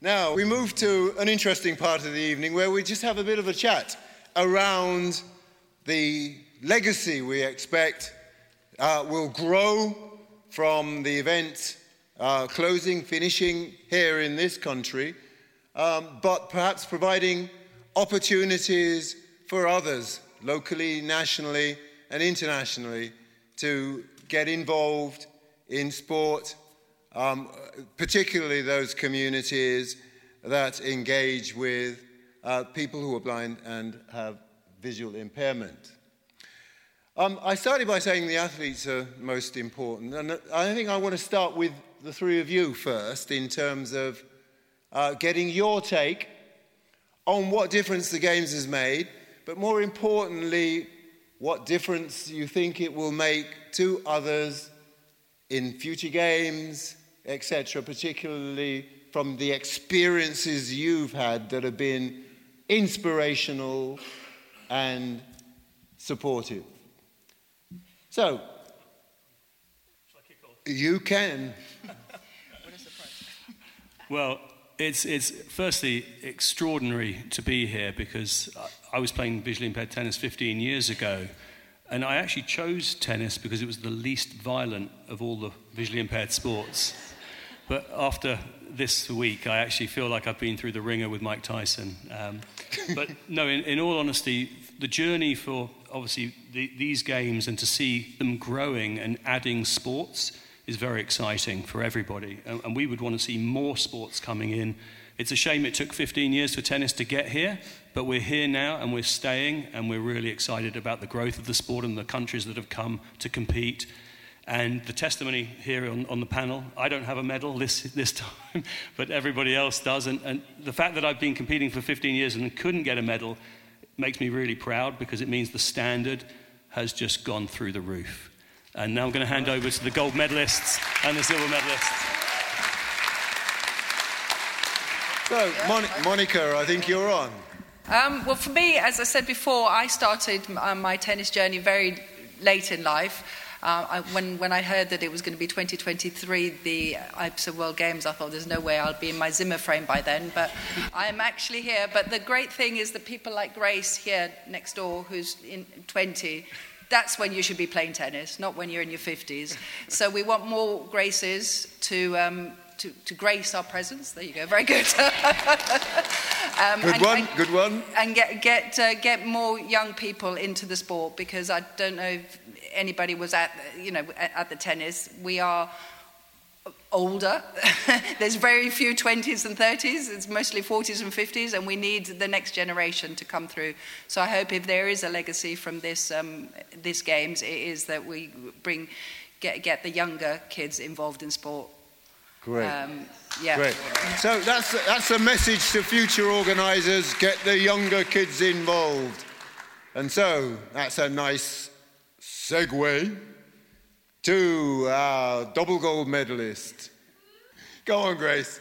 Now, we move to an interesting part of the evening where we just have a bit of a chat around the legacy we expect will grow from the event finishing here in this country, but perhaps providing opportunities for others, locally, nationally, and internationally, to get involved in sport, particularly those communities that engage with people who are blind and have visual impairment. I started by saying the athletes are most important, and I think I want to start with the three of you first in terms of getting your take on what difference the Games has made, but more importantly, what difference you think it will make to others in future Games, etc., particularly from the experiences you've had that have been inspirational and supportive. So, shall I kick off? You can. What a surprise. Well, it's firstly extraordinary to be here because I was playing visually impaired tennis 15 years ago, and I actually chose tennis because it was the least violent of all the visually impaired sports. But after this week, I actually feel like I've been through the ringer with Mike Tyson. But no, in all honesty, the journey for obviously these games and to see them growing and adding sports is very exciting for everybody. And we would want to see more sports coming in. It's a shame it took 15 years for tennis to get here, but we're here now and we're staying, and we're really excited about the growth of the sport and the countries that have come to compete. And the testimony here on the panel, I don't have a medal this time, but everybody else does. And the fact that I've been competing for 15 years and couldn't get a medal makes me really proud, because it means the standard has just gone through the roof. And now I'm going to hand over to the gold medalists and the silver medalists. So, Monica, I think you're on. Well, for me, as I said before, I started my tennis journey very late in life. When I heard that it was going to be 2023, the IPSA World Games, I thought there's no way I'll be in my Zimmer frame by then, but I'm actually here. But the great thing is that people like Grace here next door, who's in 20, that's when you should be playing tennis, not when you're in your 50s. So we want more Graces to grace our presence. There you go, very good. Good one. And get more young people into the sport, because I don't know if anybody was at the tennis. We are older. There's very few 20s and 30s. It's mostly 40s and 50s, and we need the next generation to come through. So I hope if there is a legacy from this Games, it is that we get the younger kids involved in sport. Great. Yeah. Great. So that's a message to future organisers: get the younger kids involved. And so that's a nice segue to our double gold medalist. Go on, Grace.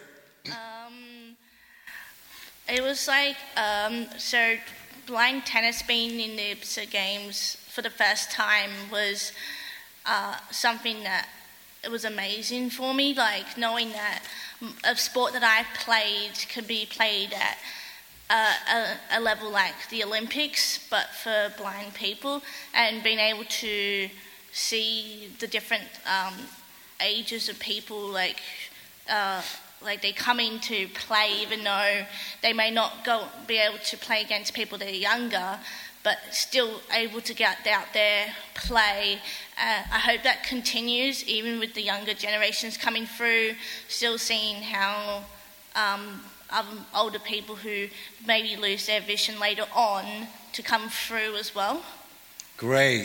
It was like, so blind tennis being in the IPSA Games for the first time was something that it was amazing for me, like knowing that a sport that I played could be played at a level like the Olympics, but for blind people, and being able to see the different ages of people, like they come into play, even though they may not be able to play against people that are younger, but still able to get out there, play. I hope that continues, even with the younger generations coming through, still seeing how older people who maybe lose their vision later on to come through as well. Great.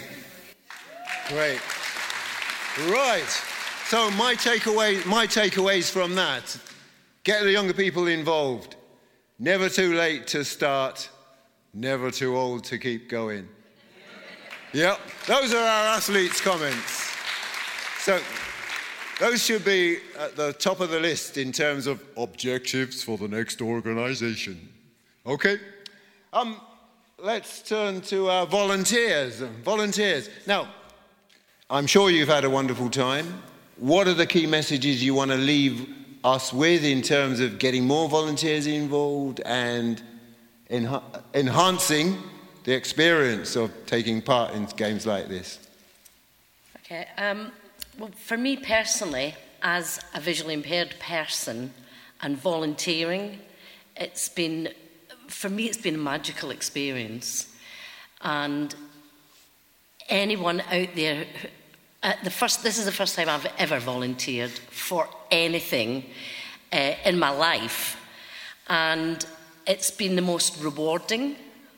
Right. So my takeaways from that: get the younger people involved. Never too late to start. Never too old to keep going. Yep, those are our athletes' comments. So those should be at the top of the list in terms of objectives for the next organisation. Okay, let's turn to our volunteers. Now, I'm sure you've had a wonderful time. What are the key messages you want to leave us with in terms of getting more volunteers involved and enhancing the experience of taking part in games like this? Okay. Well, for me personally, as a visually impaired person and volunteering, it's been a magical experience. And anyone out there, this is the first time I've ever volunteered for anything in my life. And it's been the most rewarding.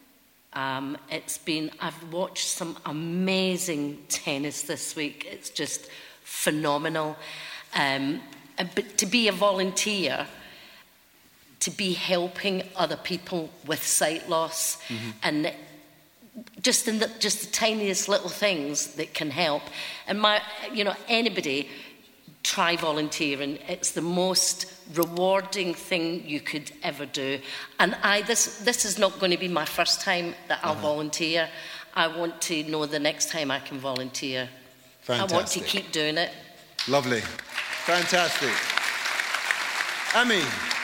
I've watched some amazing tennis this week. It's just phenomenal. But to be a volunteer, to be helping other people with sight loss, and just the tiniest little things that can help. And anybody try volunteering. It's the most rewarding thing you could ever do. And this is not going to be my first time that I'll volunteer. I want to know the next time I can volunteer. Fantastic. I want to keep doing it. Lovely. Fantastic. Ami.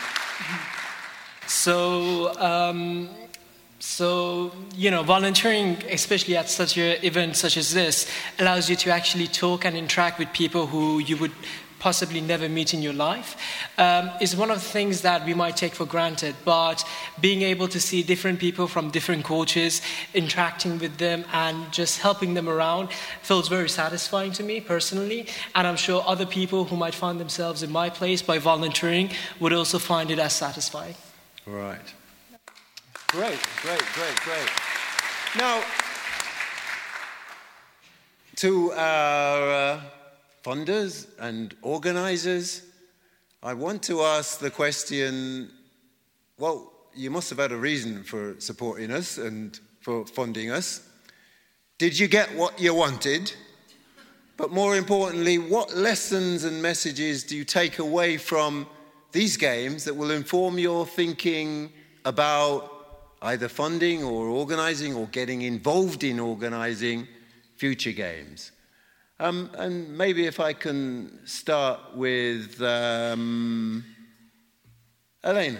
So, volunteering, especially at such an event such as this, allows you to actually talk and interact with people who you would possibly never meet in your life. Is one of the things that we might take for granted, but being able to see different people from different cultures, interacting with them and just helping them around feels very satisfying to me personally, and I'm sure other people who might find themselves in my place by volunteering would also find it as satisfying. Right. Great. Now, to our funders and organisers, I want to ask the question, well, you must have had a reason for supporting us and for funding us. Did you get what you wanted? But more importantly, what lessons and messages do you take away from these games that will inform your thinking about either funding or organising or getting involved in organising future games? And maybe if I can start with Elena.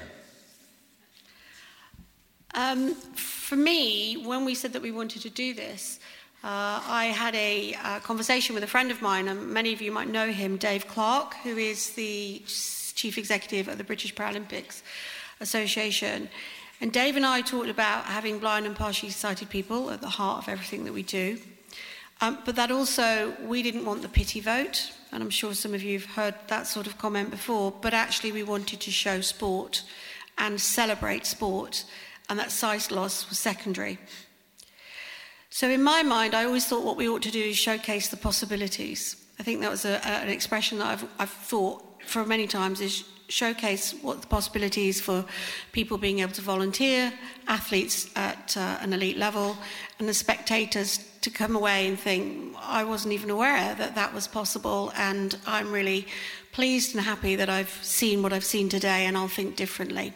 For me, when we said that we wanted to do this, I had a conversation with a friend of mine, and many of you might know him, Dave Clark, who is the Chief Executive of the British Paralympics Association. And Dave and I talked about having blind and partially sighted people at the heart of everything that we do. But that also, we didn't want the pity vote, and I'm sure some of you have heard that sort of comment before, but actually we wanted to show sport and celebrate sport, and that sight loss was secondary. So in my mind, I always thought what we ought to do is showcase the possibilities. I think that was an expression that I've thought for many times, is showcase what the possibilities for people being able to volunteer, athletes at an elite level, and the spectators to come away and think, I wasn't even aware that that was possible, and I'm really pleased and happy that I've seen what I've seen today, and I'll think differently.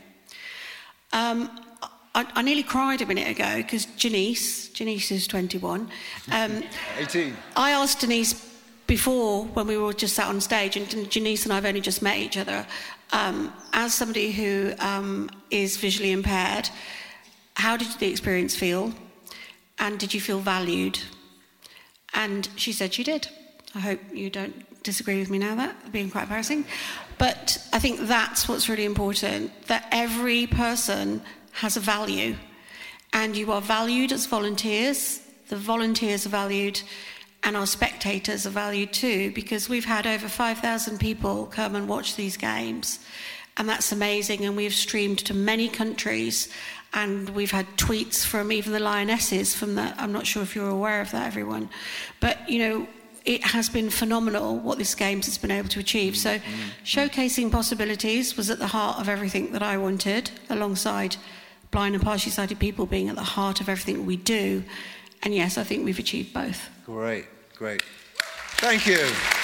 I nearly cried a minute ago because Janice is 21. 18. I asked Denise before, when we were just sat on stage, and Janice and I have only just met each other, as somebody who is visually impaired, how did the experience feel? And did you feel valued? And she said she did. I hope you don't disagree with me now, that being quite embarrassing. But I think that's what's really important, that every person has a value, and you are valued as volunteers. The volunteers are valued, and our spectators are valued too, because we've had over 5,000 people come and watch these games, and that's amazing. And we've streamed to many countries, and we've had tweets from even the Lionesses from that. I'm not sure if you're aware of that, everyone, but it has been phenomenal what this Games has been able to achieve. So showcasing possibilities was at the heart of everything that I wanted, alongside blind and partially sighted people being at the heart of everything we do. And yes, I think we've achieved both. Great. Thank you.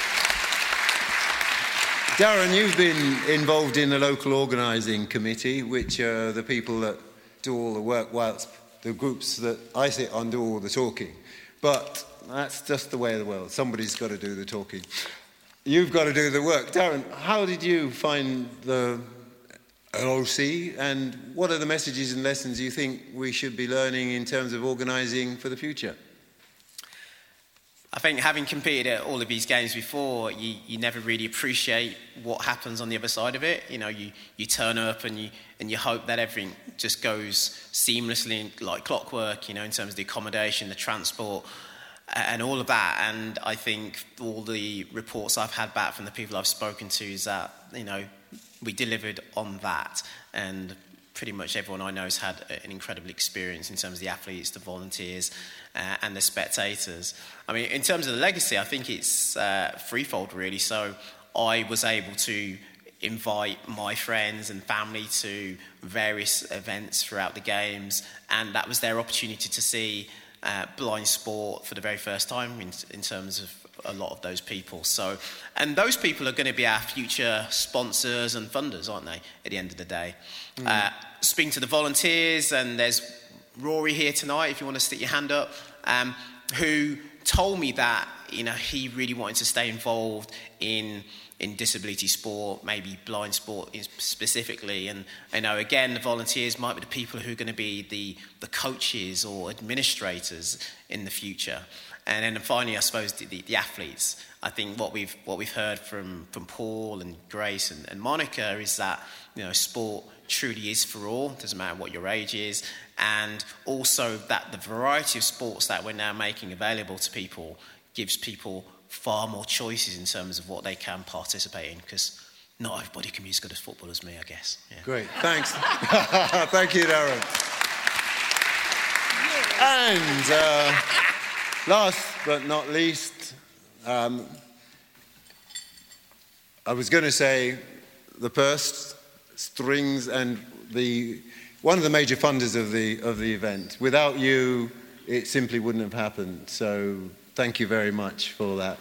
Darren, you've been involved in the local organising committee, which are the people that do all the work, whilst the groups that I sit on do all the talking. But that's just the way of the world. Somebody's got to do the talking. you've got to do the work. Darren, how did you find the LOC, and what are the messages and lessons you think we should be learning in terms of organising for the future? I think having competed at all of these games before, you never really appreciate what happens on the other side of it. You know, you turn up and you hope that everything just goes seamlessly like clockwork, you know, in terms of the accommodation, the transport, and all of that. And I think all the reports I've had back from the people I've spoken to is that, you know, we delivered on that, and pretty much everyone I know has had an incredible experience in terms of the athletes, the volunteers, and the spectators. I mean, in terms of the legacy, I think it's threefold, really. So I was able to invite my friends and family to various events throughout the games, and that was their opportunity to see blind sport for the very first time in terms of a lot of those people. So, and those people are going to be our future sponsors and funders, aren't they, at the end of the day? Speaking to the volunteers, and there's Rory here tonight, if you want to stick your hand up, who told me that, you know, he really wanted to stay involved in disability sport, maybe blind sport specifically. And, you know, again, the volunteers might be the people who are going to be the coaches or administrators in the future. And then finally, I suppose, the athletes. I think what we've heard from Paul and Grace and Monica is that, you know, sport truly is for all, doesn't matter what your age is, and also that the variety of sports that we're now making available to people gives people far more choices in terms of what they can participate in, because not everybody can be as good as football as me, I guess. Yeah. Great, thanks. Thank you, Darren. And last but not least, I was going to say the purse strings and one of the major funders of the event. Without you, it simply wouldn't have happened. So thank you very much for that.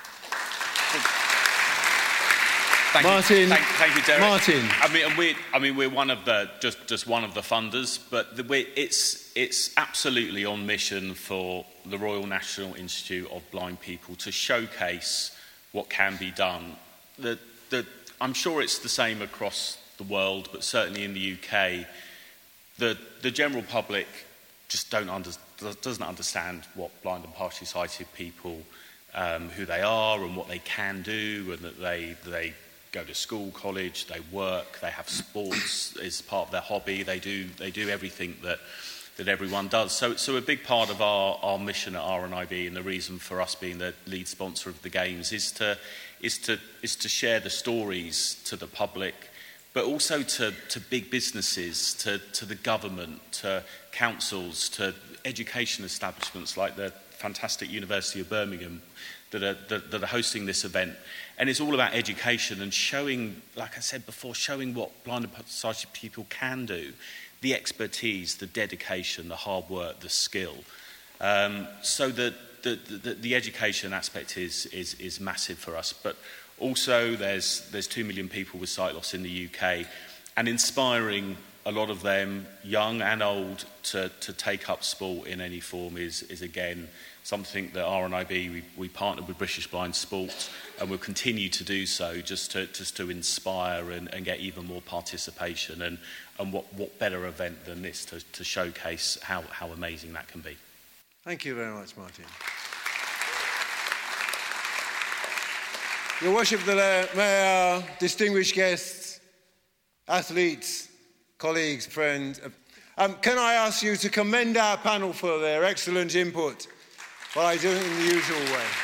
Martin. Thank you, Derek. Martin. We're one of the just one of the funders, but it's absolutely on mission for the Royal National Institute of Blind People to showcase what can be done. I'm sure it's the same across the world, but certainly in the UK, the general public just doesn't understand what blind and partially sighted people, who they are and what they can do, and that they go to school, college, they work, they have sports as part of their hobby, they do everything that everyone does. So a big part of our mission at RNIB, and the reason for us being the lead sponsor of the games, is to share the stories to the public, but also to big businesses, to the government, to councils, to education establishments like the fantastic University of Birmingham that are hosting this event. And it's all about education and showing, like I said before, showing what blind and sighted people can do, the expertise, the dedication, the hard work, the skill. So that the education aspect is massive for us. But also there's 2 million people with sight loss in the UK, and inspiring a lot of them, young and old, to take up sport in any form is again something that RNIB, we partnered with British Blind Sport, and will continue to do so, just to inspire and get even more participation, and what better event than this to showcase how amazing that can be. Thank you very much, Martin. Your Worship, the Mayor, distinguished guests, athletes, colleagues, friends, can I ask you to commend our panel for their excellent input by doing it in the usual way?